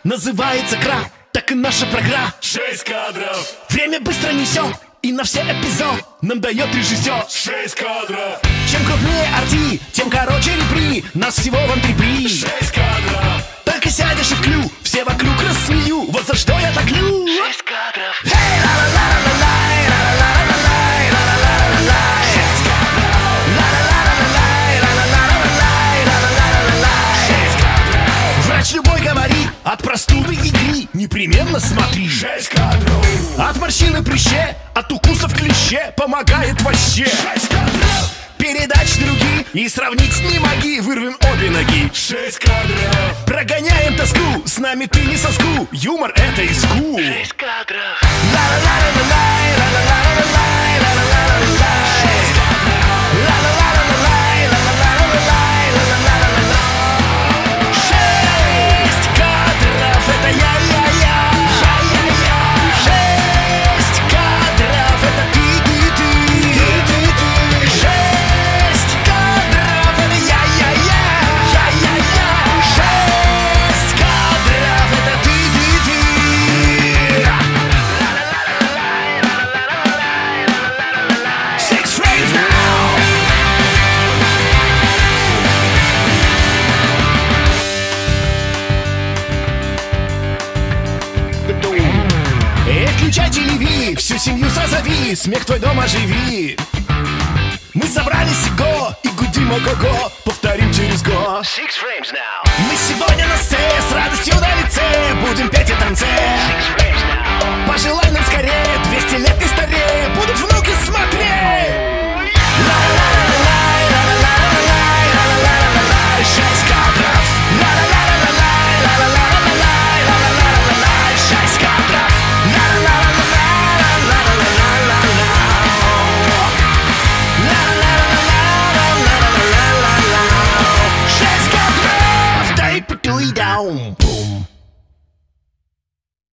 Называется крав, так и наша программа. 6 кадров. Время быстро несет, и на все эпизод нам дает режиссер. 6 кадров. Чем крупнее арти, тем короче репри. Нас всего вон 3 при. 6 кадров. Только сядешь и клю, все вокруг рассмею. Вот за что я так лю. 6 кадров. Врач любой говорит, от простуды иди, непременно смотри. 6 кадров. От морщины прыще, от укусов клеще помогает вообще. 6 кадров. Передач другие и сравнить не моги, вырвем обе ноги. 6 кадров. Прогоняем тоску, с нами ты не соску, юмор это иску. 6 кадров. Включай телеви, всю семью созови, смех твой дом оживи. Мы собрались го и гудим ого-го, повторим через год. 6 frames now. Мы сегодня на сцене с радостью на лице будем петь и танцевать. 6 frames now. Пожелай нам скорее, 200 лет и старее будут внуки смотреть. 6 кадров. 6 кадров. 6 кадров. Дай потуй даун.